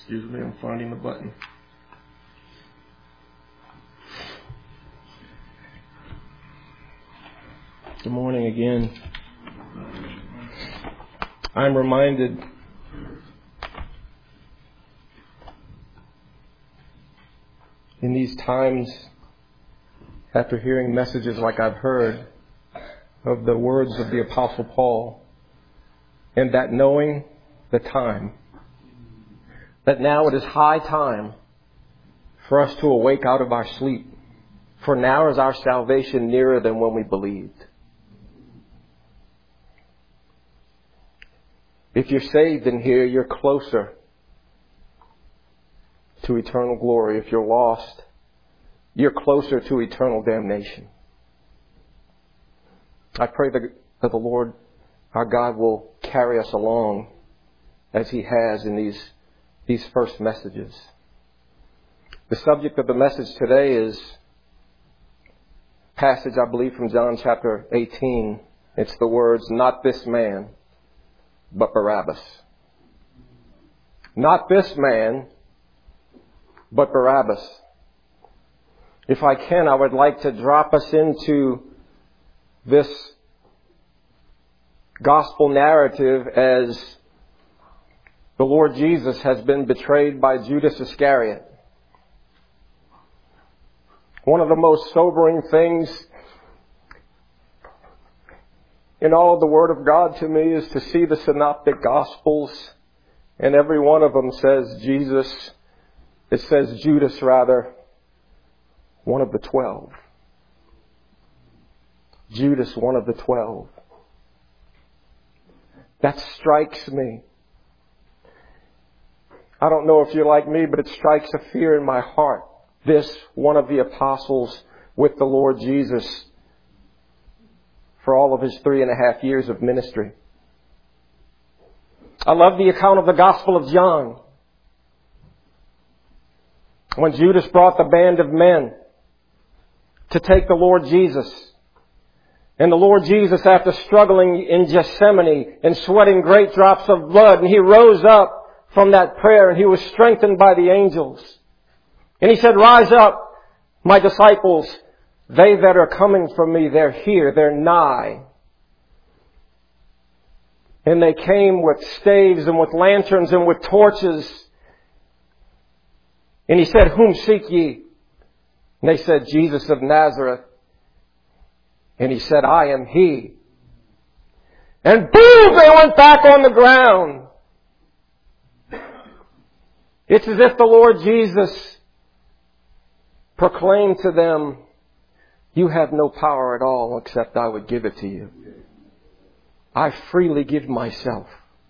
Excuse me, I'm finding the button. Good morning again. I'm reminded in these times, after hearing messages like I've heard, of the words of the Apostle Paul, and that knowing the time, that now it is high time for us to awake out of our sleep, for now is our salvation nearer than when we believed. If you're saved in here, you're closer to eternal glory. If you're lost, you're closer to eternal damnation. I pray that the Lord, our God, will carry us along as He has in these first messages. The subject of the message today is a passage, I believe, from John chapter 18. It's the words, "Not this man, but Barabbas." Not this man, but Barabbas. If I can, I would like to drop us into this gospel narrative as the Lord Jesus has been betrayed by Judas Iscariot. One of the most sobering things in all of the Word of God to me is to see the synoptic gospels, and every one of them says Judas, one of the 12. Judas, one of the 12. That strikes me. I don't know if you're like me, but it strikes a fear in my heart. This, one of the apostles with the Lord Jesus for all of His 3.5 years of ministry. I love the account of the Gospel of John, when Judas brought the band of men to take the Lord Jesus. And the Lord Jesus, after struggling in Gethsemane and sweating great drops of blood, and He rose up from that prayer and He was strengthened by the angels. And He said, "Rise up, my disciples. They that are coming from me, they're here, they're nigh." And they came with staves and with lanterns and with torches. And He said, "Whom seek ye?" And they said, "Jesus of Nazareth." And He said, "I am He." And boom, they went back on the ground. It's as if the Lord Jesus proclaimed to them, "You have no power at all except I would give it to you. I freely give myself."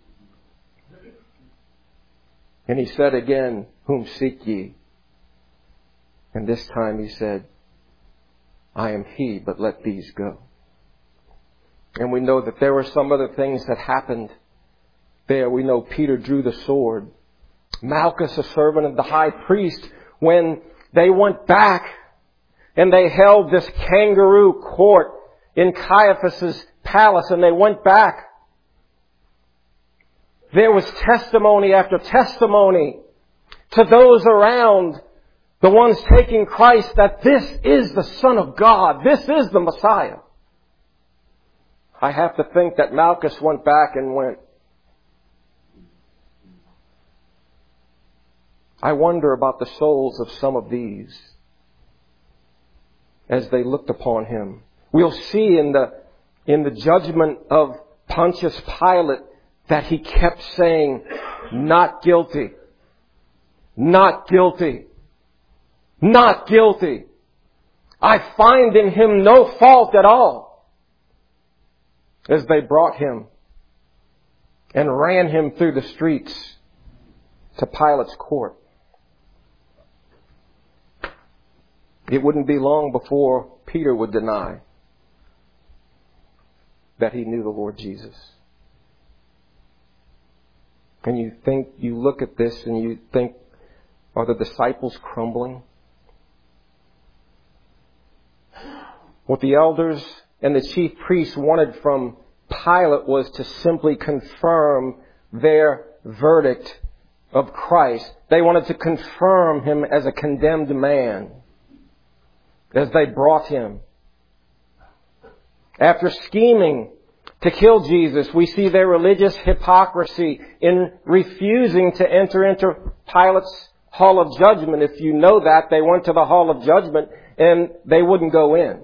And He said again, "Whom seek ye?" And this time He said, "I am He, but let these go." And we know that there were some other things that happened there. We know Peter drew the sword. Malchus, a servant of the high priest, when they went back and they held this kangaroo court in Caiaphas' palace, and they went back, there was testimony after testimony to those around, the ones taking Christ, that this is the Son of God. This is the Messiah. I have to think that Malchus went back and went, I wonder about the souls of some of these as they looked upon Him. We'll see in the judgment of Pontius Pilate that he kept saying, "Not guilty. Not guilty. Not guilty. I find in Him no fault at all." As they brought Him and ran Him through the streets to Pilate's court. It wouldn't be long before Peter would deny that he knew the Lord Jesus. And you look at this and you think, are the disciples crumbling? What the elders and the chief priests wanted from Pilate was to simply confirm their verdict of Christ. They wanted to confirm him as a condemned man as they brought him. After scheming to kill Jesus, we see their religious hypocrisy in refusing to enter into Pilate's hall of judgment. If you know that, they went to the hall of judgment and they wouldn't go in.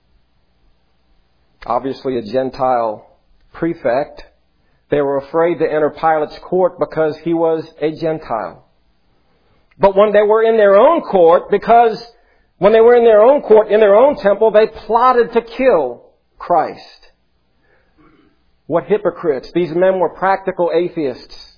Obviously a Gentile prefect. They were afraid to enter Pilate's court because he was a Gentile. But when they were in their own court, when they were in their own court, in their own temple, they plotted to kill Christ. What hypocrites. These men were practical atheists.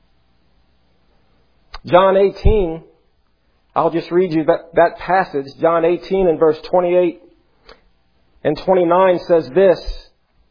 John 18, I'll just read you that passage. John 18 and verse 28 and 29 says this.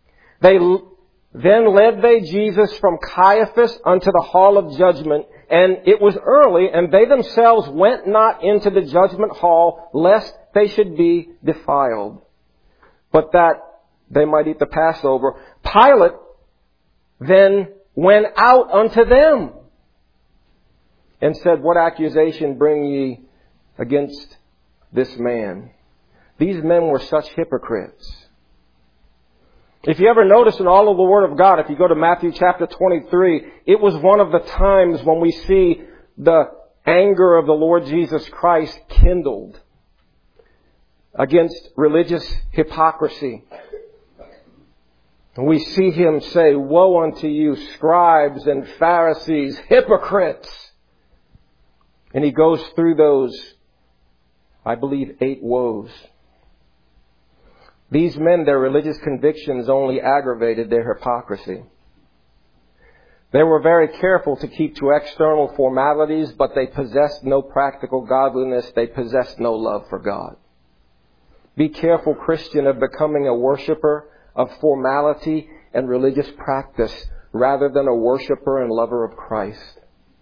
Then led they Jesus from Caiaphas unto the hall of judgment, and it was early, and they themselves went not into the judgment hall, lest they should be defiled, but that they might eat the Passover. Pilate then went out unto them and said, What accusation bring ye against this man? These men were such hypocrites. If you ever notice in all of the Word of God, if you go to Matthew chapter 23, it was one of the times when we see the anger of the Lord Jesus Christ kindled against religious hypocrisy. And we see him say, Woe unto you, scribes and Pharisees, hypocrites! And he goes through those, I believe, 8 woes. These men, their religious convictions only aggravated their hypocrisy. They were very careful to keep to external formalities, but they possessed no practical godliness. They possessed no love for God. Be careful, Christian, of becoming a worshiper of formality and religious practice rather than a worshiper and lover of Christ.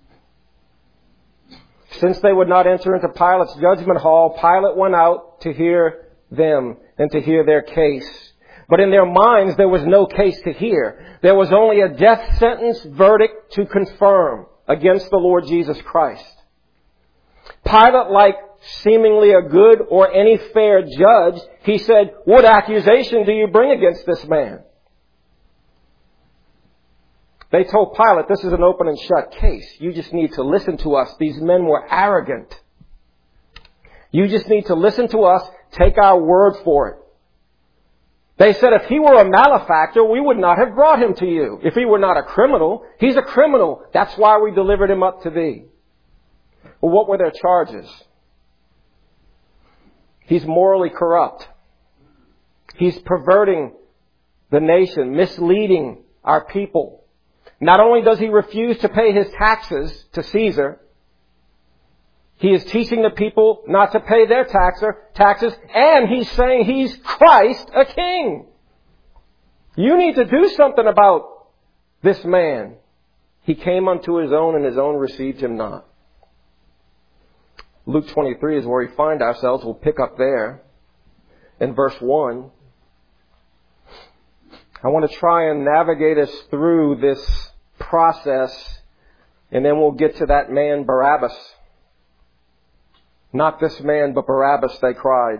Since they would not enter into Pilate's judgment hall, Pilate went out to hear them and to hear their case. But in their minds, there was no case to hear. There was only a death sentence verdict to confirm against the Lord Jesus Christ. Pilate, like seemingly a good or any fair judge, he said, What accusation do you bring against this man? They told Pilate, this is an open and shut case. You just need to listen to us. These men were arrogant. You just need to listen to us. Take our word for it. They said if he were a malefactor, we would not have brought him to you. If he were not a criminal, he's a criminal. That's why we delivered him up to thee. Well, what were their charges? He's morally corrupt. He's perverting the nation, misleading our people. Not only does he refuse to pay his taxes to Caesar, he is teaching the people not to pay their taxes, and he's saying he's Christ, a king. You need to do something about this man. He came unto his own, and his own received him not. Luke 23 is where we find ourselves. We'll pick up there in verse 1. I want to try and navigate us through this process, and then we'll get to that man Barabbas. Not this man, but Barabbas, they cried.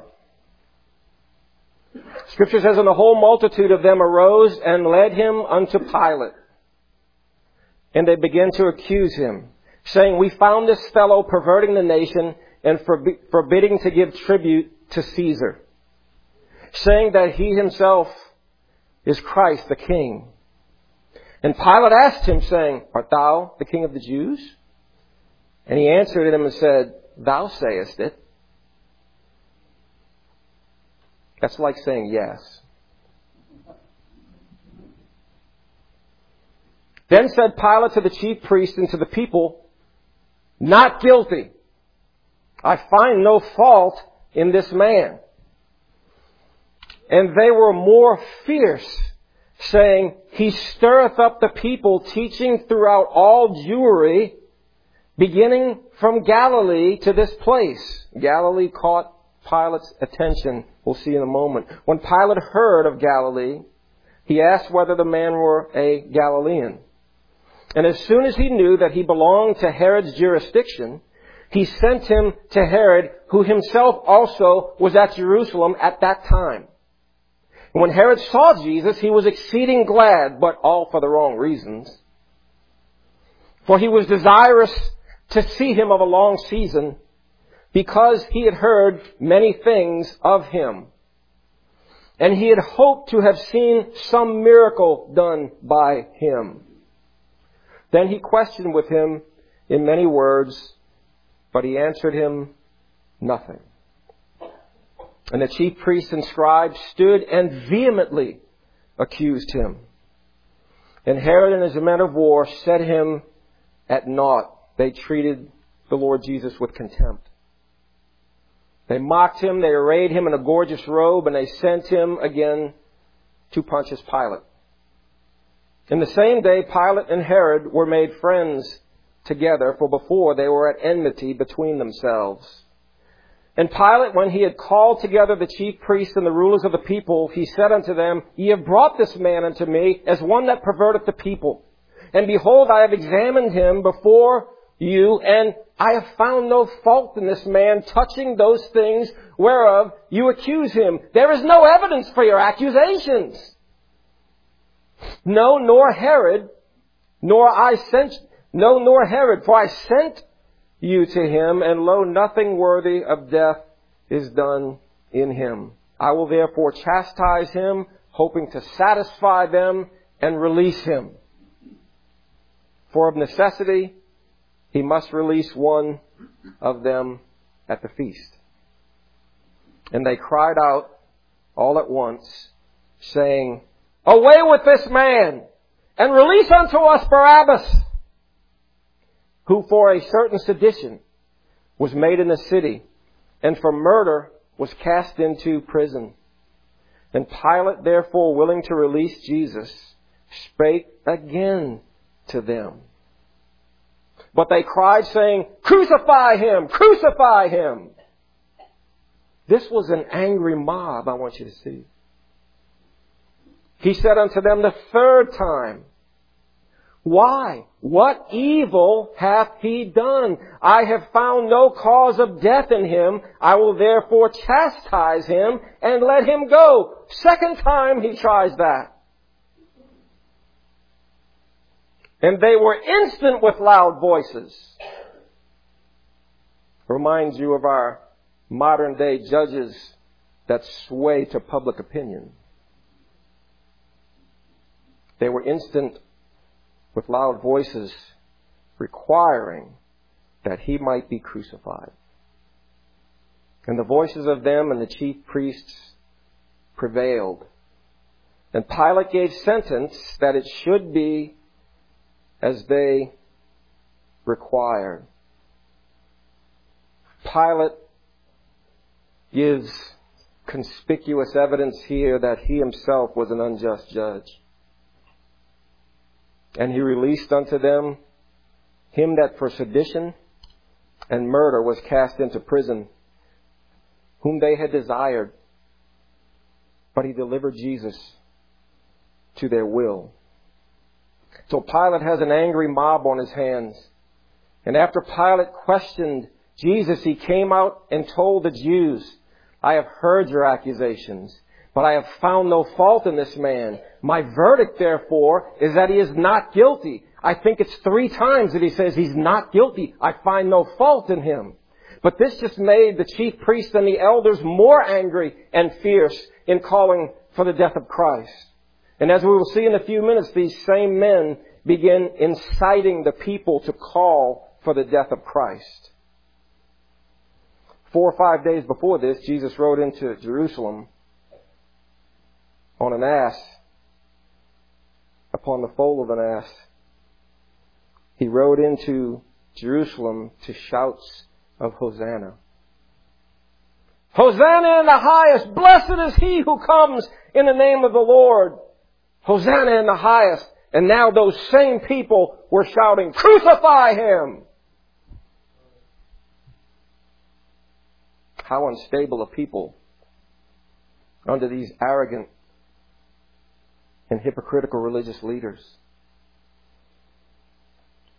Scripture says, And the whole multitude of them arose and led him unto Pilate. And they began to accuse him, saying, We found this fellow perverting the nation and forbidding to give tribute to Caesar, saying that he himself is Christ the King. And Pilate asked him, saying, Art thou the King of the Jews? And he answered him and said, Thou sayest it. That's like saying yes. Then said Pilate to the chief priests and to the people, Not guilty. I find no fault in this man. And they were more fierce, saying, He stirreth up the people, teaching throughout all Jewry, beginning from Galilee to this place. Galilee caught Pilate's attention. We'll see in a moment. When Pilate heard of Galilee, he asked whether the man were a Galilean. And as soon as he knew that he belonged to Herod's jurisdiction, he sent him to Herod, who himself also was at Jerusalem at that time. And when Herod saw Jesus, he was exceeding glad, but all for the wrong reasons. For he was desirous to see him of a long season, because he had heard many things of him. And he had hoped to have seen some miracle done by him. Then he questioned with him in many words, but he answered him nothing. And the chief priests and scribes stood and vehemently accused him. And Herod and his men of war set him at naught. They treated the Lord Jesus with contempt. They mocked him, they arrayed him in a gorgeous robe, and they sent him again to Pontius Pilate. In the same day, Pilate and Herod were made friends together, for before they were at enmity between themselves. And Pilate, when he had called together the chief priests and the rulers of the people, he said unto them, Ye have brought this man unto me as one that perverteth the people. And behold, I have examined him before you, and I have found no fault in this man touching those things whereof you accuse him. There is no evidence for your accusations. No, nor Herod, for I sent you to him, and lo, nothing worthy of death is done in him. I will therefore chastise him, hoping to satisfy them and release him. For of necessity, he must release one of them at the feast. And they cried out all at once, saying, Away with this man, and release unto us Barabbas, who for a certain sedition was made in the city, and for murder was cast into prison. And Pilate, therefore, willing to release Jesus, spake again to them. But they cried, saying, Crucify him! Crucify him! This was an angry mob, I want you to see. He said unto them the third time, Why? What evil hath he done? I have found no cause of death in him. I will therefore chastise him and let him go. Second time he tries that. And they were instant with loud voices. Reminds you of our modern day judges that sway to public opinion. They were instant with loud voices requiring that he might be crucified. And the voices of them and the chief priests prevailed. And Pilate gave sentence that it should be as they required. Pilate gives conspicuous evidence here that he himself was an unjust judge. And he released unto them him that for sedition and murder was cast into prison, whom they had desired. But he delivered Jesus to their will. So Pilate has an angry mob on his hands. And after Pilate questioned Jesus, he came out and told the Jews, I have heard your accusations, but I have found no fault in this man. My verdict, therefore, is that he is not guilty. I think it's 3 times that he says he's not guilty. I find no fault in him. But this just made the chief priests and the elders more angry and fierce in calling for the death of Christ. And as we will see in a few minutes, these same men begin inciting the people to call for the death of Christ. 4 or 5 days before this, Jesus rode into Jerusalem on an ass, upon the foal of an ass. He rode into Jerusalem to shouts of Hosanna. Hosanna in the highest! Blessed is he who comes in the name of the Lord! Hosanna in the highest! And now those same people were shouting, Crucify him! How unstable a people under these arrogant and hypocritical religious leaders.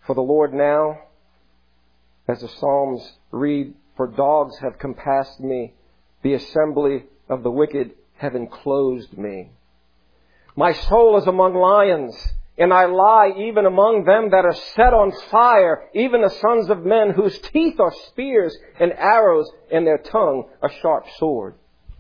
For the Lord now, as the Psalms read, for dogs have compassed me, the assembly of the wicked have enclosed me. My soul is among lions, and I lie even among them that are set on fire, even the sons of men whose teeth are spears and arrows, and their tongue a sharp sword.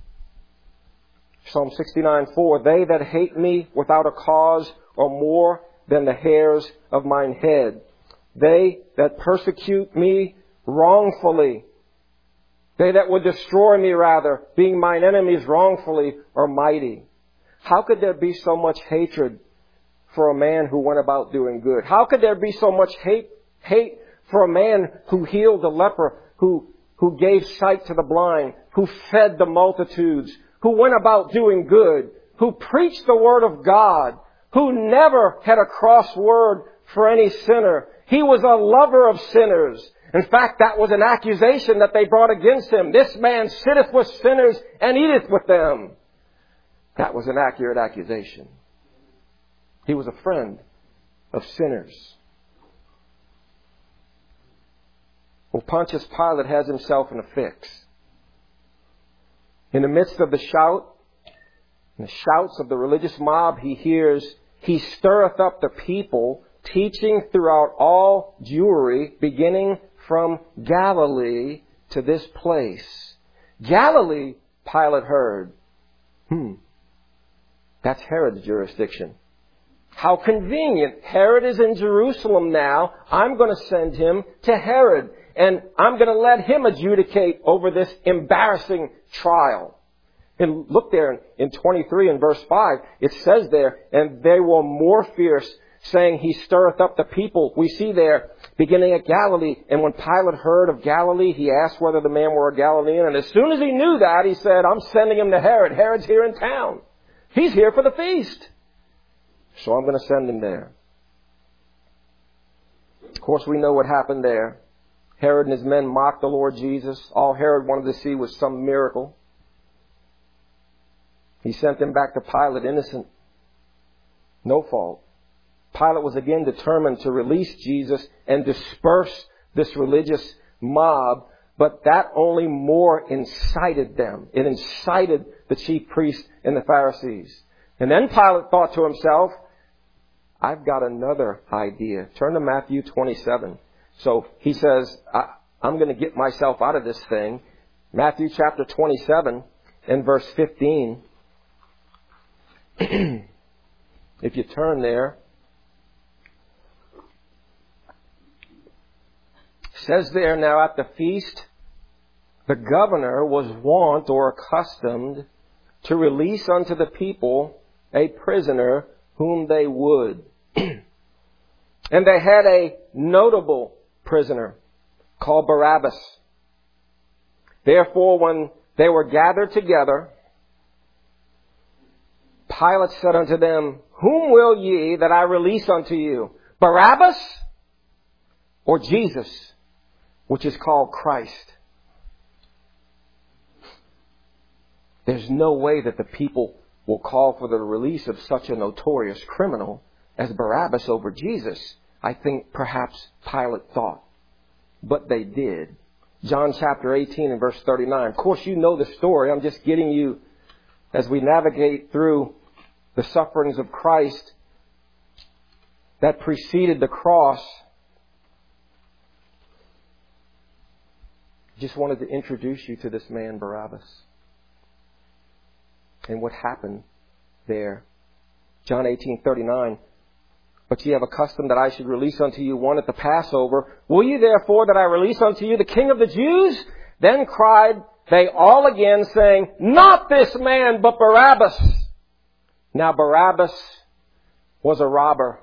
Psalm 69:4, they that hate me without a cause are more than the hairs of mine head. They that persecute me wrongfully, they that would destroy me rather, being mine enemies wrongfully, are mighty. How could there be so much hatred for a man who went about doing good? How could there be so much hate for a man who healed the leper, who gave sight to the blind, who fed the multitudes, who went about doing good, who preached the word of God, who never had a cross word for any sinner? He was a lover of sinners. In fact, that was an accusation that they brought against him. This man sitteth with sinners and eateth with them. That was an accurate accusation. He was a friend of sinners. Well, Pontius Pilate has himself in a fix. In the midst of the shouts of the religious mob, he hears, he stirreth up the people, teaching throughout all Jewry, beginning from Galilee to this place. Galilee, Pilate heard. That's Herod's jurisdiction. How convenient. Herod is in Jerusalem now. I'm going to send him to Herod. And I'm going to let him adjudicate over this embarrassing trial. And look there in 23 and verse 5. It says there, and they were more fierce, saying, he stirreth up the people. We see there, beginning at Galilee. And when Pilate heard of Galilee, he asked whether the man were a Galilean. And as soon as he knew that, he said, I'm sending him to Herod. Herod's here in town. He's here for the feast. So I'm going to send him there. Of course, we know what happened there. Herod and his men mocked the Lord Jesus. All Herod wanted to see was some miracle. He sent them back to Pilate, innocent. No fault. Pilate was again determined to release Jesus and disperse this religious mob, but that only more incited them. It incited the chief priests and the Pharisees. And then Pilate thought to himself, I've got another idea. Turn to Matthew 27. So he says, I'm going to get myself out of this thing. Matthew chapter 27 and verse 15. If you turn there, says there, now at the feast, the governor was wont or accustomed to release unto the people a prisoner whom they would. And they had a notable prisoner called Barabbas. Therefore, when they were gathered together, Pilate said unto them, whom will ye that I release unto you? Barabbas or Jesus, which is called Christ? There's no way that the people will call for the release of such a notorious criminal as Barabbas over Jesus. I think perhaps Pilate thought. But they did. John chapter 18 and verse 39. Of course, you know the story. I'm just getting you, as we navigate through the sufferings of Christ that preceded the cross. Just wanted to introduce you to this man, Barabbas, and what happened there. John 18:39. But ye have a custom that I should release unto you one at the Passover. Will ye therefore that I release unto you the King of the Jews? Then cried they all again, saying, not this man, but Barabbas. Now Barabbas was a robber.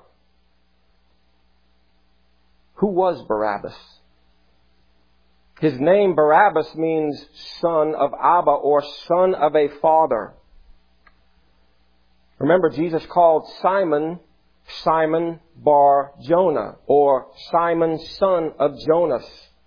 Who was Barabbas? His name, Barabbas, means son of Abba, or son of a father. Remember, Jesus called Simon Bar Jonah, or Simon, son of Jonas.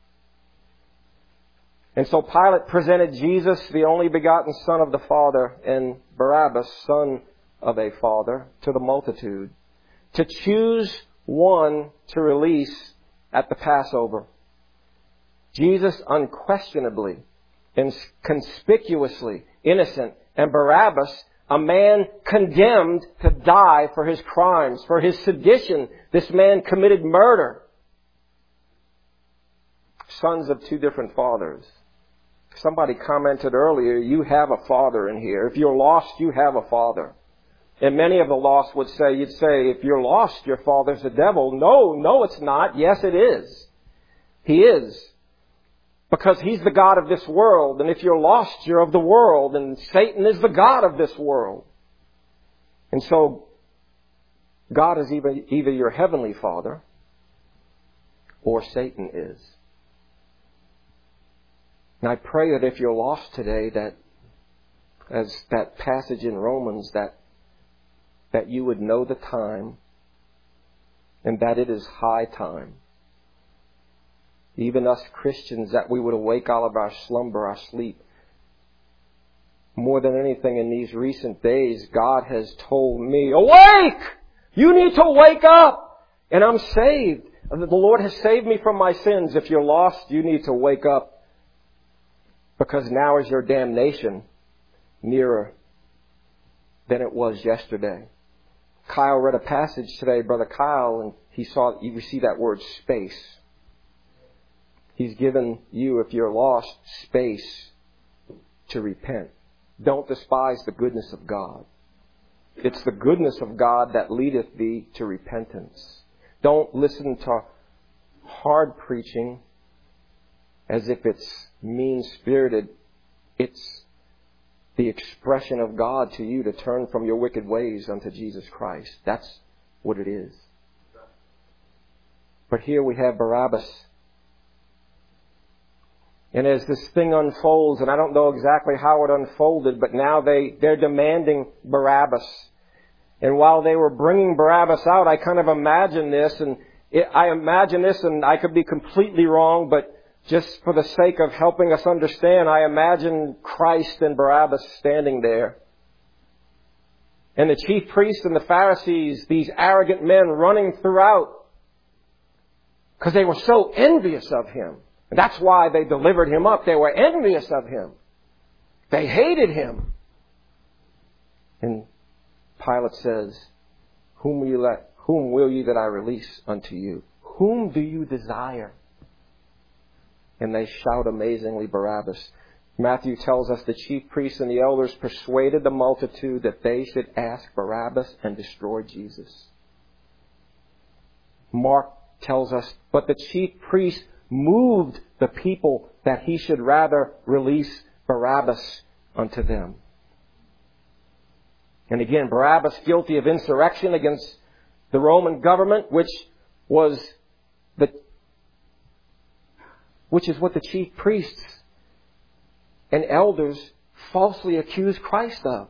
And so Pilate presented Jesus, the only begotten son of the Father, and Barabbas, son of a father, to the multitude, to choose one to release at the Passover. Jesus unquestionably and conspicuously innocent, and Barabbas, a man condemned to die for his crimes, for his sedition. This man committed murder. Sons of two different fathers. Somebody commented earlier, you have a father in here. If you're lost, you have a father. And many of the lost would say, you'd say, if you're lost, your father's the devil. No, it's not. Yes, it is. He is. Because he's the God of this world. And if you're lost, you're of the world. And Satan is the God of this world. And so, God is either your heavenly father or Satan is. And I pray that if you're lost today, that as that passage in Romans, that you would know the time and that it is high time. Even us Christians, that we would awake out of our slumber, our sleep. More than anything in these recent days, God has told me, awake! You need to wake up! And I'm saved. The Lord has saved me from my sins. If you're lost, you need to wake up. Because now is your damnation nearer than it was yesterday. Kyle read a passage today, Brother Kyle, and you see that word space. He's given you, if you're lost, space to repent. Don't despise the goodness of God. It's the goodness of God that leadeth thee to repentance. Don't listen to hard preaching as if it's mean-spirited. It's the expression of God to you to turn from your wicked ways unto Jesus Christ. That's what it is. But here we have Barabbas. And as this thing unfolds, and I don't know exactly how it unfolded, but now they're demanding Barabbas. And while they were bringing Barabbas out, I kind of imagine this, and I could be completely wrong, but just for the sake of helping us understand, I imagine Christ and Barabbas standing there. And the chief priests and the Pharisees, these arrogant men running throughout, because they were so envious of him. And that's why they delivered him up. They were envious of him. They hated him. And Pilate says, Whom will ye that I release unto you? Whom do you desire? And they shout amazingly, Barabbas. Matthew tells us the chief priests and the elders persuaded the multitude that they should ask Barabbas and destroy Jesus. Mark tells us, but the chief priests moved the people that he should rather release Barabbas unto them. And again, Barabbas guilty of insurrection against the Roman government, which is what the chief priests and elders falsely accused Christ of.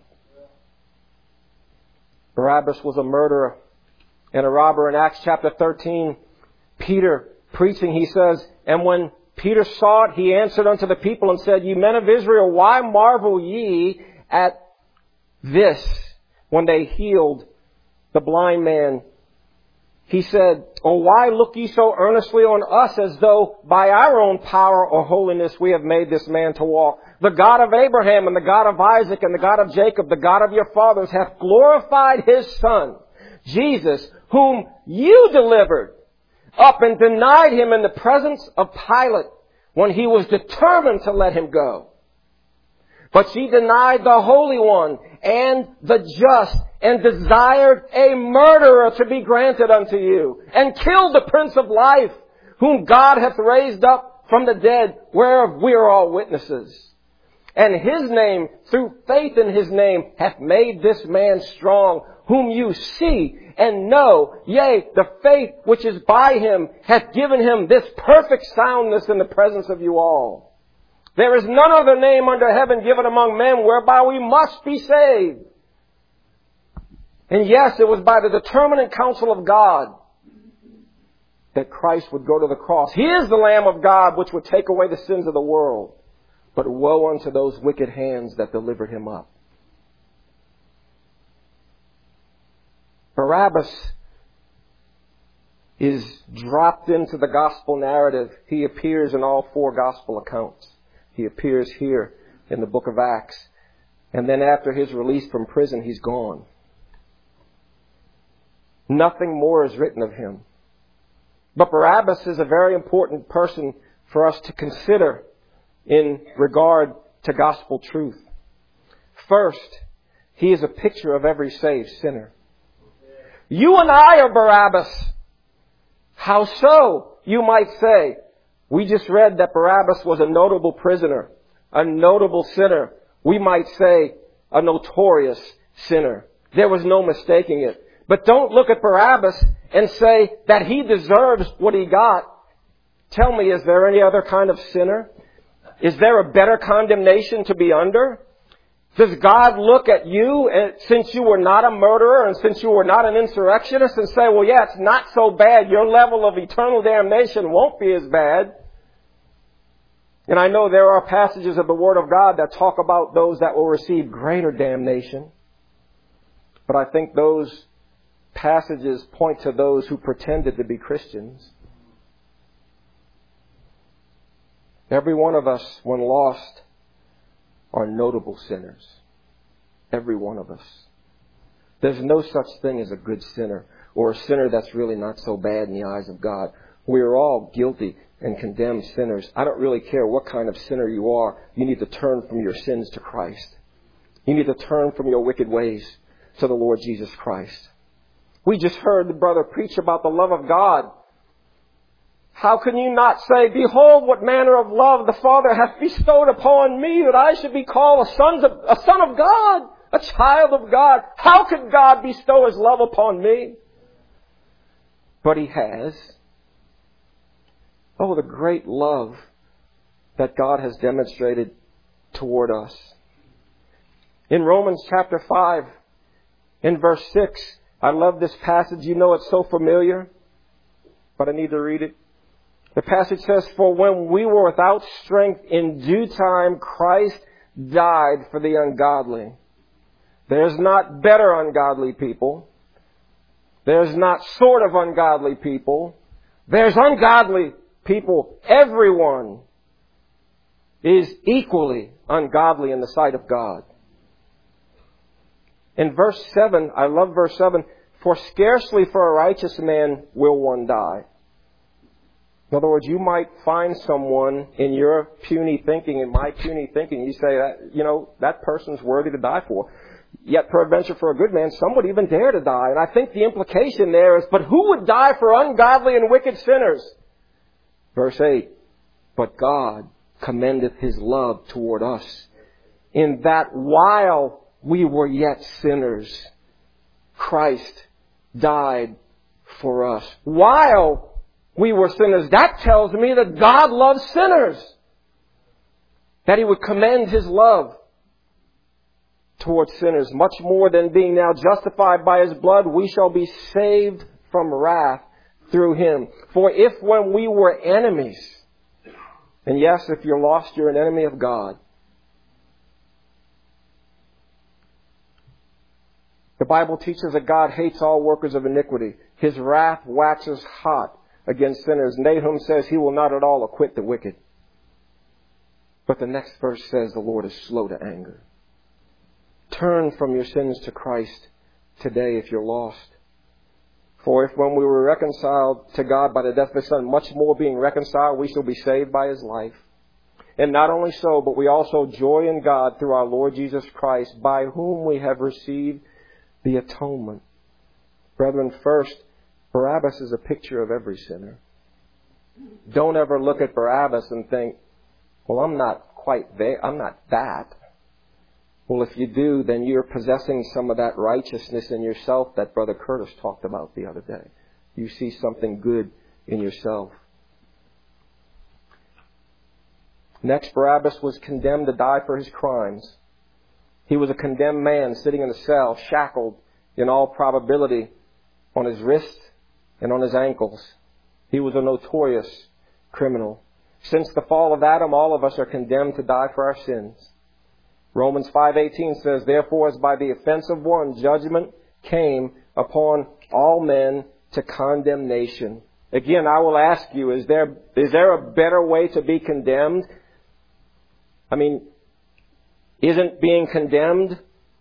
Barabbas was a murderer and a robber. In Acts chapter 13, Peter preaching, he says, and when Peter saw it, he answered unto the people and said, Ye men of Israel, why marvel ye at this? When they healed the blind man, he said, Oh, why look ye so earnestly on us as though by our own power or holiness we have made this man to walk? The God of Abraham and the God of Isaac and the God of Jacob, the God of your fathers, hath glorified his Son, Jesus, whom you delivered up and denied him in the presence of Pilate when he was determined to let him go. But ye denied the Holy One and the just, and desired a murderer to be granted unto you, and killed the Prince of Life, whom God hath raised up from the dead, whereof we are all witnesses. And his name, through faith in his name, hath made this man strong, whom you see and know. Yea, the faith which is by him hath given him this perfect soundness in the presence of you all. There is none other name under heaven given among men whereby we must be saved. And yes, it was by the determinate counsel of God that Christ would go to the cross. He is the Lamb of God which would take away the sins of the world. But woe unto those wicked hands that delivered him up. Barabbas is dropped into the gospel narrative. He appears in all 4 gospel accounts. He appears here in the book of Acts. And then after his release from prison, he's gone. Nothing more is written of him. But Barabbas is a very important person for us to consider in regard to gospel truth. First, he is a picture of every saved sinner. You and I are Barabbas. How so, you might say? We just read that Barabbas was a notable prisoner, a notable sinner. We might say a notorious sinner. There was no mistaking it. But don't look at Barabbas and say that he deserves what he got. Tell me, is there any other kind of sinner? Is there a better condemnation to be under? Does God look at you, and since you were not a murderer and since you were not an insurrectionist, and say, well, yeah, it's not so bad. Your level of eternal damnation won't be as bad. And I know there are passages of the Word of God that talk about those that will receive greater damnation. But I think those passages point to those who pretended to be Christians. Every one of us, when lost, are notable sinners. Every one of us. There's no such thing as a good sinner or a sinner that's really not so bad in the eyes of God. We are all guilty and condemned sinners. I don't really care what kind of sinner you are. You need to turn from your sins to Christ. You need to turn from your wicked ways to the Lord Jesus Christ. We just heard the brother preach about the love of God. How can you not say, behold what manner of love the Father hath bestowed upon me, that I should be called a son of God, a child of God. How could God bestow His love upon me? But He has. Oh, the great love that God has demonstrated toward us. In Romans chapter 5, in verse 6, I love this passage. You know it's so familiar, but I need to read it. The passage says, for when we were without strength, in due time Christ died for the ungodly. There's not better ungodly people. There's not sort of ungodly people. There's ungodly people. Everyone is equally ungodly in the sight of God. In verse 7, I love verse 7, for scarcely for a righteous man will one die. In other words, you might find someone in your puny thinking, in my puny thinking, you say that, that person's worthy to die for. Yet peradventure for a good man, some would even dare to die. And I think the implication there is, but who would die for ungodly and wicked sinners? Verse 8, but God commendeth His love toward us, in that while we were yet sinners, Christ died for us. While we were sinners. That tells me that God loves sinners. That He would commend His love towards sinners. Much more than being now justified by His blood, we shall be saved from wrath through Him. For if when we were enemies, and yes, if you're lost, you're an enemy of God. The Bible teaches that God hates all workers of iniquity. His wrath waxes hot against sinners. Nahum says He will not at all acquit the wicked. But the next verse says the Lord is slow to anger. Turn from your sins to Christ today if you're lost. For if when we were reconciled to God by the death of His Son, much more being reconciled, we shall be saved by His life. And not only so, but we also joy in God through our Lord Jesus Christ, by whom we have received the atonement. Brethren, first, Barabbas is a picture of every sinner. Don't ever look at Barabbas and think, well, I'm not quite there. I'm not that. Well, if you do, then you're possessing some of that righteousness in yourself that Brother Curtis talked about the other day. You see something good in yourself. Next, Barabbas was condemned to die for his crimes. He was a condemned man sitting in a cell, shackled in all probability on his wrists and on his ankles. He was a notorious criminal. Since the fall of Adam, all of us are condemned to die for our sins. Romans 5:18 says, therefore, as by the offense of one, judgment came upon all men to condemnation. Again, I will ask you, is there a better way to be condemned? I mean, isn't being condemned?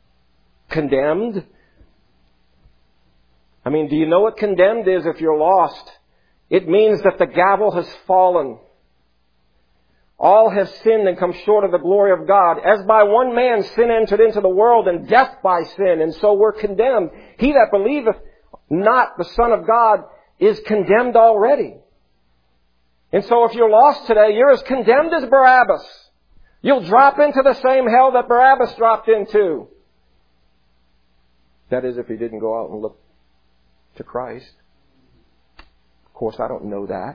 I mean, do you know what condemned is if you're lost? It means that the gavel has fallen. All have sinned and come short of the glory of God. As by one man sin entered into the world, and death by sin, and so we're condemned. He that believeth not the Son of God is condemned already. And so if you're lost today, you're as condemned as Barabbas. You'll drop into the same hell that Barabbas dropped into. That is, if he didn't go out and look to Christ. Of course, I don't know that.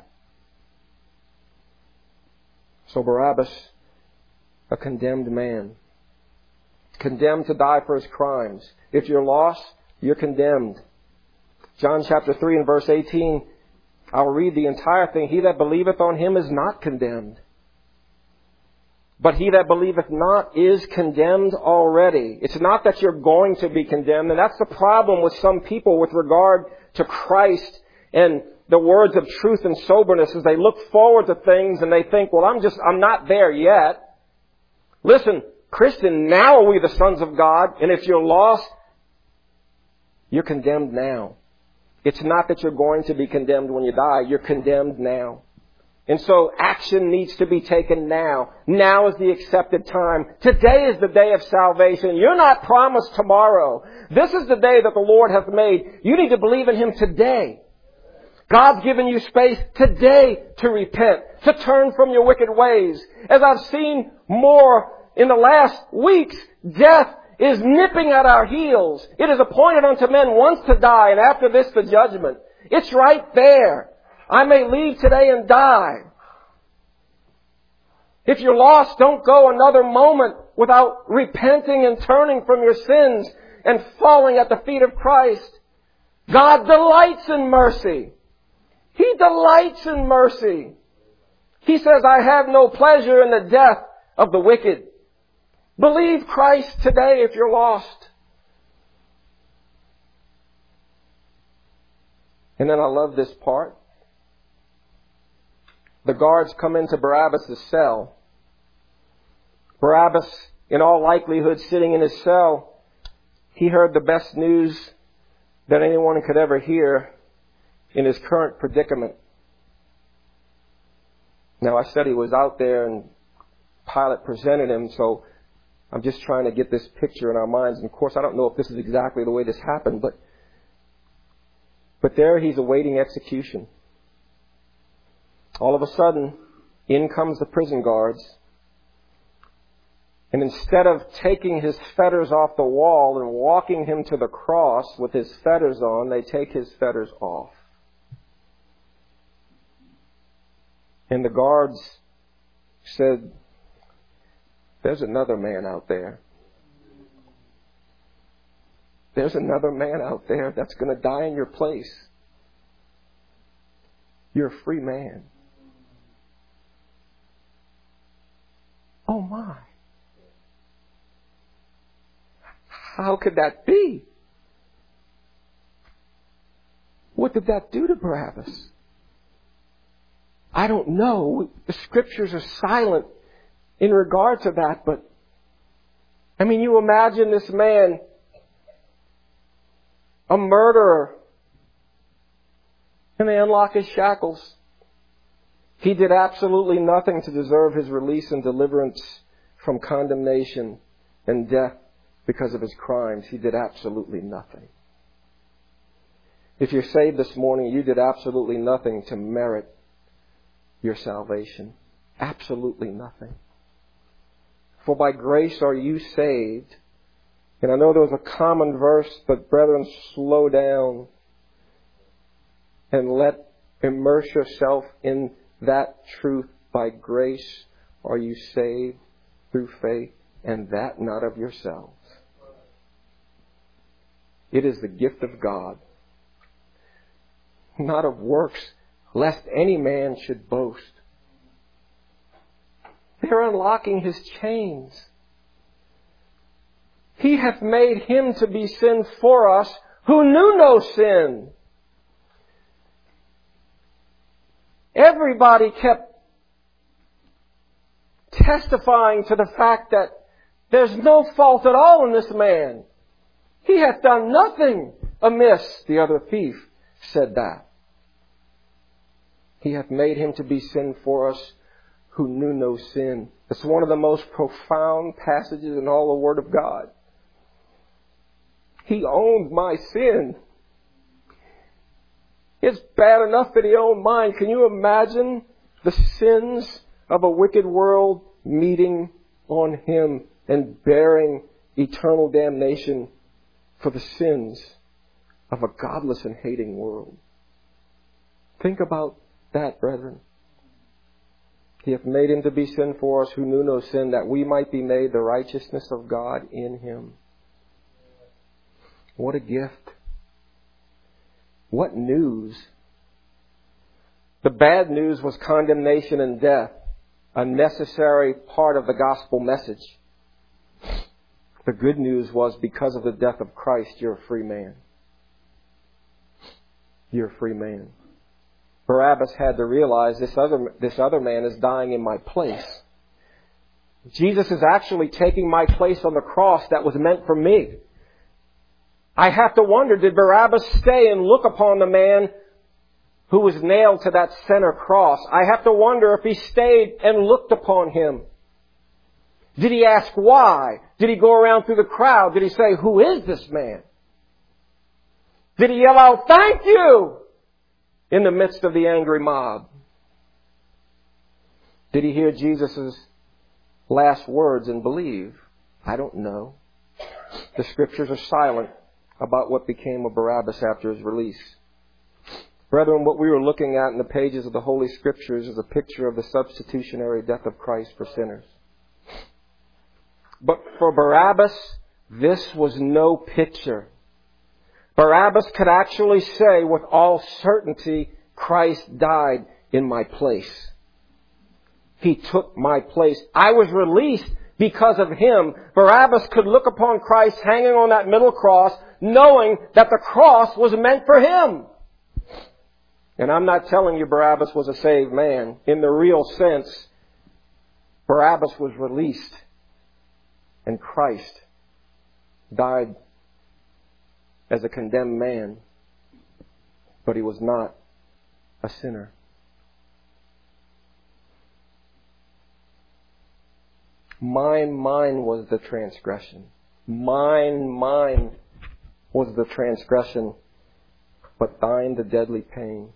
So Barabbas, a condemned man. Condemned to die for his crimes. If you're lost, you're condemned. John chapter 3 and verse 18, I'll read the entire thing. He that believeth on him is not condemned. But he that believeth not is condemned already. It's not that you're going to be condemned. And that's the problem with some people with regard to Christ and the words of truth and soberness, is they look forward to things and they think, well, I'm not there yet. Listen, Christian, now are we the sons of God. And if you're lost, you're condemned now. It's not that you're going to be condemned when you die. You're condemned now. And so action needs to be taken now. Now is the accepted time. Today is the day of salvation. You're not promised tomorrow. This is the day that the Lord hath made. You need to believe in Him today. God's given you space today to repent, to turn from your wicked ways. As I've seen more in the last weeks, death is nipping at our heels. It is appointed unto men once to die, and after this the judgment. It's right there. I may leave today and die. If you're lost, don't go another moment without repenting and turning from your sins and falling at the feet of Christ. God delights in mercy. He delights in mercy. He says, I have no pleasure in the death of the wicked. Believe Christ today if you're lost. And then I love this part. The guards come into Barabbas' cell. Barabbas, in all likelihood, sitting in his cell, he heard the best news that anyone could ever hear in his current predicament. Now, I said he was out there and Pilate presented him, so I'm just trying to get this picture in our minds. And of course, I don't know if this is exactly the way this happened, but there he's awaiting execution. All of a sudden, in comes the prison guards. And instead of taking his fetters off the wall and walking him to the cross with his fetters on, they take his fetters off. And the guards said, there's another man out there. There's another man out there that's going to die in your place. You're a free man. Oh my. How could that be? What did that do to Barabbas? I don't know. The scriptures are silent in regard to that, but I mean, you imagine this man, a murderer, and they unlock his shackles. He did absolutely nothing to deserve his release and deliverance from condemnation and death because of his crimes. He did absolutely nothing. If you're saved this morning, you did absolutely nothing to merit your salvation. Absolutely nothing. For by grace are you saved. And I know there was a common verse, but brethren, slow down and immerse yourself in that truth. By grace are you saved through faith, and that not of yourselves. It is the gift of God, not of works, lest any man should boast. They're unlocking his chains. He hath made him to be sin for us who knew no sin. Everybody kept testifying to the fact that there's no fault at all in this man. He hath done nothing amiss. The other thief said that. He hath made him to be sin for us who knew no sin. It's one of the most profound passages in all the Word of God. He owned my sin. It's bad enough that He owned mine. Can you imagine the sins of a wicked world meeting on Him and bearing eternal damnation for the sins of a godless and hating world? Think about that, brethren. He hath made Him to be sin for us who knew no sin, that we might be made the righteousness of God in Him. What a gift. What news. The bad news was condemnation and death, a necessary part of the gospel message. The good news was because of the death of Christ, you're a free man. You're a free man. Barabbas had to realize this other man is dying in my place. Jesus is actually taking my place on the cross that was meant for me. I have to wonder, did Barabbas stay and look upon the man who was nailed to that center cross? I have to wonder if he stayed and looked upon him. Did he ask why? Did he go around through the crowd? Did he say, who is this man? Did he yell out, thank you, in the midst of the angry mob? Did he hear Jesus' last words and believe? I don't know. The Scriptures are silent about what became of Barabbas after his release. Brethren, what we were looking at in the pages of the Holy Scriptures is a picture of the substitutionary death of Christ for sinners. But for Barabbas, this was no picture. Barabbas could actually say with all certainty, Christ died in my place. He took my place. I was released because of Him. Barabbas could look upon Christ hanging on that middle cross, knowing that the cross was meant for him. And I'm not telling you Barabbas was a saved man. In the real sense, Barabbas was released. And Christ died as a condemned man. But He was not a sinner. Mine was the transgression. Mine was the transgression, but thine the deadly pain.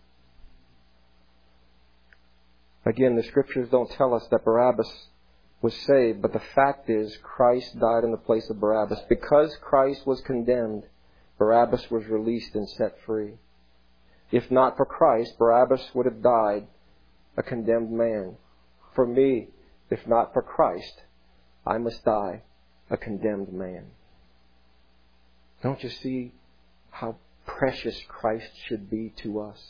Again, the Scriptures don't tell us that Barabbas was saved, but the fact is Christ died in the place of Barabbas. Because Christ was condemned, Barabbas was released and set free. If not for Christ, Barabbas would have died a condemned man. For me, if not for Christ, I must die a condemned man. Don't you see how precious Christ should be to us?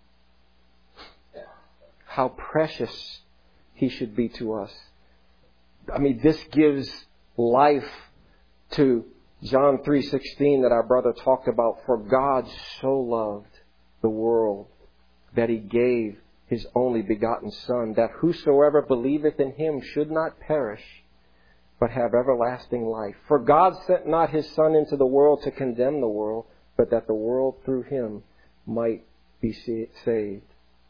How precious He should be to us. I mean, this gives life to John 3:16 that our brother talked about. For God so loved the world that He gave His only begotten Son, that whosoever believeth in Him should not perish, but have everlasting life. For God sent not His Son into the world to condemn the world, but that the world through Him might be saved.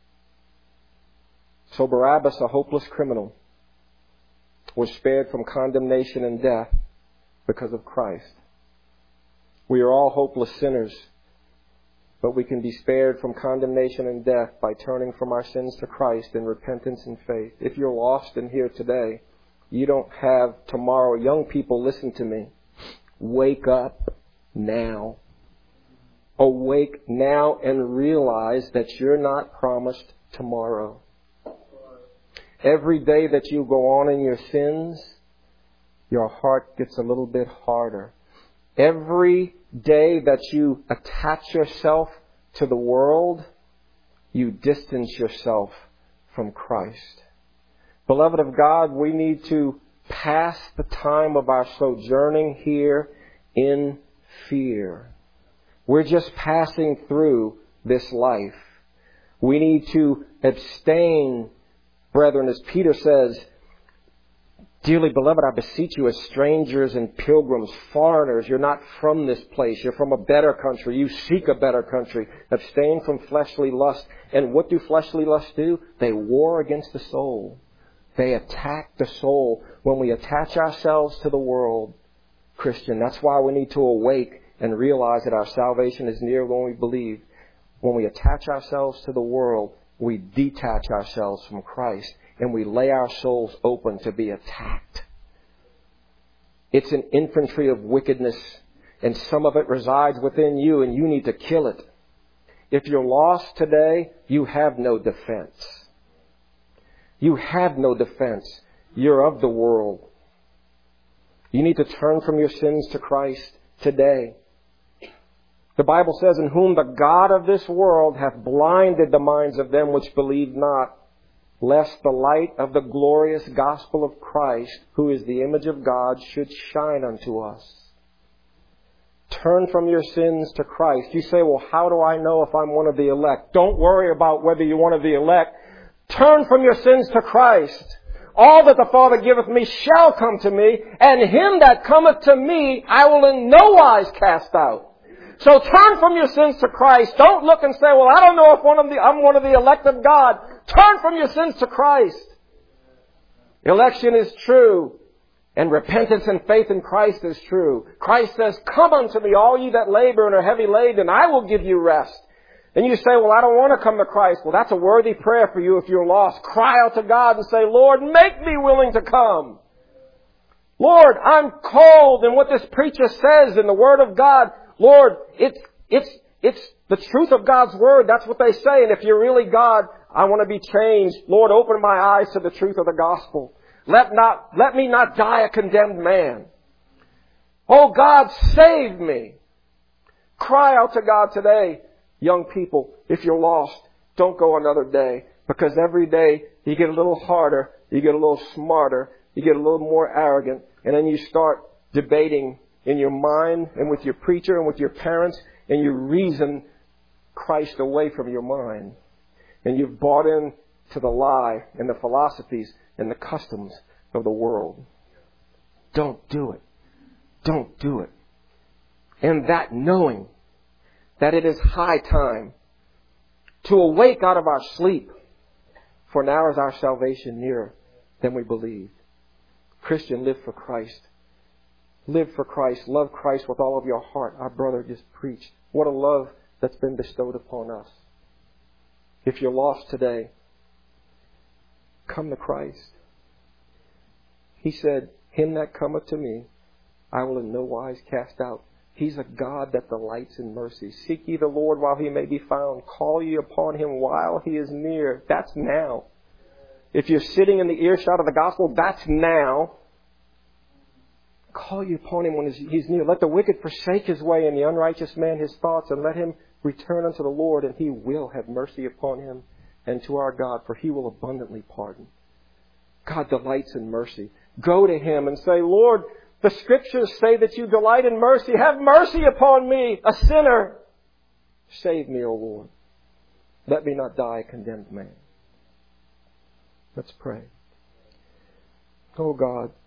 So Barabbas, a hopeless criminal, was spared from condemnation and death because of Christ. We are all hopeless sinners, but we can be spared from condemnation and death by turning from our sins to Christ in repentance and faith. If you're lost in here today, you don't have tomorrow. Young people, listen to me. Wake up now. Awake now and realize that you're not promised tomorrow. Every day that you go on in your sins, your heart gets a little bit harder. Every day that you attach yourself to the world, you distance yourself from Christ. Beloved of God, we need to pass the time of our sojourning here in fear. We're just passing through this life. We need to abstain, brethren, as Peter says, dearly beloved, I beseech you as strangers and pilgrims, foreigners. You're not from this place. You're from a better country. You seek a better country. Abstain from fleshly lust. And what do fleshly lusts do? They war against the soul. They attack the soul. When we attach ourselves to the world, Christian, that's why we need to awake and realize that our salvation is near when we believe. When we attach ourselves to the world, we detach ourselves from Christ. And we lay our souls open to be attacked. It's an infantry of wickedness, and some of it resides within you, and you need to kill it. If you're lost today, you have no defense. You have no defense. You're of the world. You need to turn from your sins to Christ today. The Bible says, in whom the God of this world hath blinded the minds of them which believe not, lest the light of the glorious gospel of Christ, who is the image of God, should shine unto us. Turn from your sins to Christ. You say, well, how do I know if I'm one of the elect? Don't worry about whether you're one of the elect. Turn from your sins to Christ. All that the Father giveth me shall come to me, and him that cometh to me I will in no wise cast out. So turn from your sins to Christ. Don't look and say, well, I don't know if I'm one of the elect of God. Turn from your sins to Christ. Election is true. And repentance and faith in Christ is true. Christ says, come unto me, all ye that labor and are heavy laden, and I will give you rest. And you say, well, I don't want to come to Christ. Well, that's a worthy prayer for you if you're lost. Cry out to God and say, Lord, make me willing to come. Lord, I'm cold in what this preacher says in the Word of God. Lord, it's the truth of God's Word. That's what they say. And if you're really God, I want to be changed. Lord, open my eyes to the truth of the gospel. Let me not die a condemned man. Oh God, save me. Cry out to God today. Young people, if you're lost, don't go another day. Because every day you get a little harder, you get a little smarter, you get a little more arrogant, and then you start debating in your mind and with your preacher and with your parents, and you reason Christ away from your mind. And you've bought in to the lie and the philosophies and the customs of the world. Don't do it. Don't do it. And that knowing that it is high time to awake out of our sleep, for now is our salvation nearer than we believed. Christian, live for Christ. Live for Christ. Love Christ with all of your heart. Our brother just preached. What a love that's been bestowed upon us. If you're lost today, come to Christ. He said, him that cometh to me, I will in no wise cast out. He's a God that delights in mercy. Seek ye the Lord while he may be found. Call ye upon him while he is near. That's now. If you're sitting in the earshot of the gospel, that's now. Call ye upon him when he's near. Let the wicked forsake his way and the unrighteous man his thoughts, and let him return unto the Lord, and he will have mercy upon him and to our God, for he will abundantly pardon. God delights in mercy. Go to him and say, Lord, the Scriptures say that you delight in mercy. Have mercy upon me, a sinner. Save me, O Lord. Let me not die a condemned man. Let's pray. Oh God,